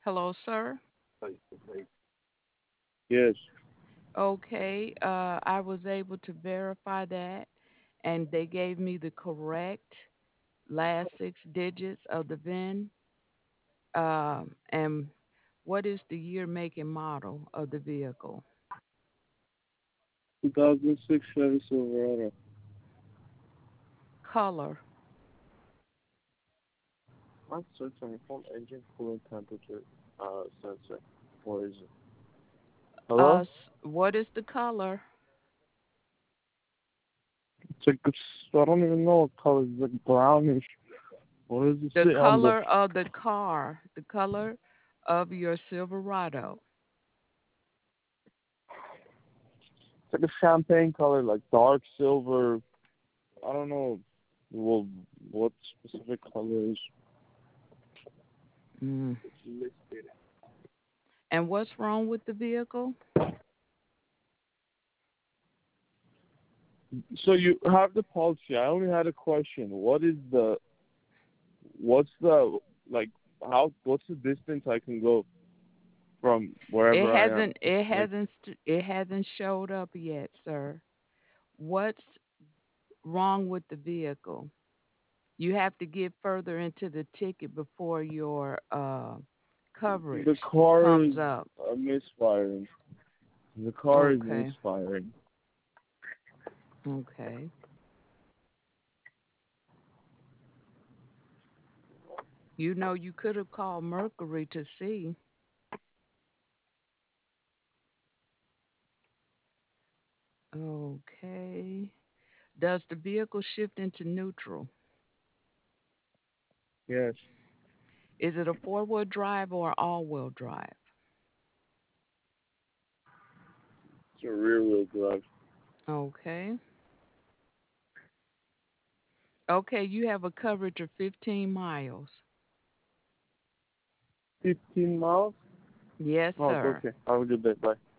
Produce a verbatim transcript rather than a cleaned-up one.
Hello, sir. Yes. Okay, uh, I was able to verify that, and they gave me the correct last six digits of the V I N. Um, and what is the year, make, and model of the vehicle? two thousand six Chevy Silverado. Color. I'm searching for engine coolant temperature uh, sensor. What is it? Uh, Hello? s- what is the color? It's like, it's, I don't even know what color. It's like brownish. What does it The say on the... color of the car. The color of your Silverado. It's like a champagne color, like dark silver. I don't know well, what specific color is. Mm. And what's wrong with the vehicle? So you have the policy. I only had a question. What is the... What's the... Like, how... What's the distance I can go from It wherever I am? hasn't. It Like, hasn't. st- It hasn't showed up yet, sir. What's wrong with the vehicle? You have to get further into the ticket before your uh, the coverage car is comes up. uh, misfiring. The car is Okay. misfiring. Okay. You know, you could have called Mercury to see. Okay. Does the vehicle shift into neutral? Yes. Is it a four wheel drive or all wheel drive? It's a rear wheel drive. Okay. Okay, you have a coverage of fifteen miles. fifteen miles? Yes, Oh, sir. okay. Have a good day. Bye.